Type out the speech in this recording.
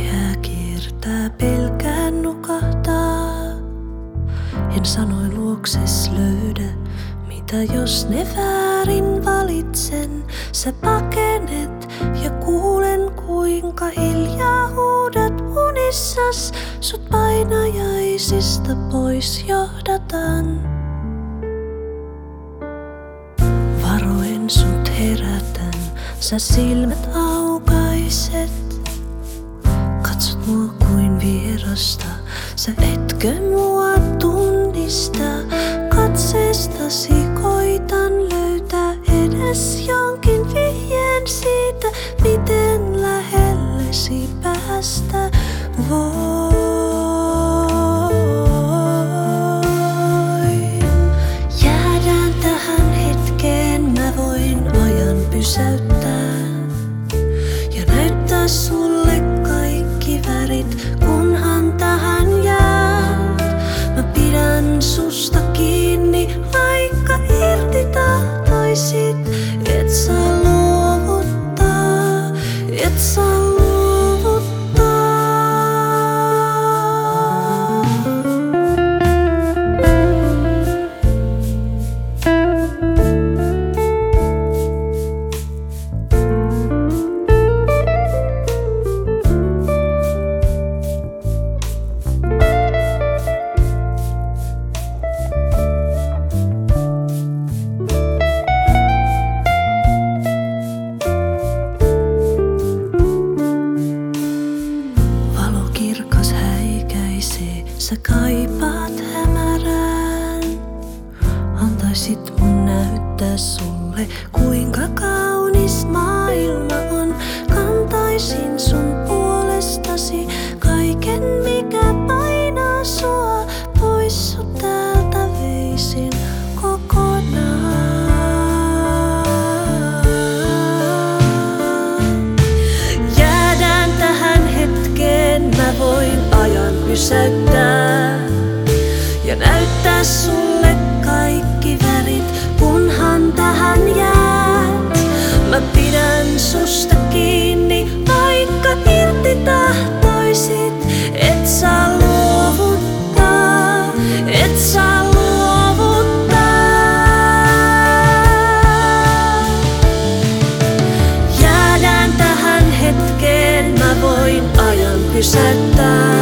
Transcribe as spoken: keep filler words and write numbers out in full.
Kehä kiertää, pelkään nukahtaa. En sanoin luokses löydä, mitä jos ne väärin valitsen. Sä pakenet ja kuulen kuinka hiljaa huudat unissas. Sut painajaisista pois johdataan. Varoen sut herätän, sä silmät aukaiset. Katsot mua kuin vierasta, sä etkö mua tunnista. Katseestasi koitan löytää edes jonkin vihjeen siitä, miten lähellesi päästä voin. Jäädään tähän hetkeen, mä voin ajan pysäyttää ja näyttää sulle kaikki värit, kunhan tähän jäät. Mä pidän susta kiinni, vaikka irti tahtoisit. Et saa luovuttaa, et saa luovuttaa. Sä kaipaat hämärään. Antaisit mun näyttää sulle, kuinka kaunis maailma on. Kantaisin sun puolestasi kaiken, mikä painaa sua. Pois sut täältä veisin kokonaan. Jäädään tähän hetkeen, mä voin ajan pysäyttää ja näyttää sulle kaikki värit, kunhan tähän jäät. Mä pidän susta kiinni, vaikka irti tahtoisit. Et saa luovuttaa, et saa luovuttaa. Jäädään tähän hetkeen, mä voin ajan pysäyttää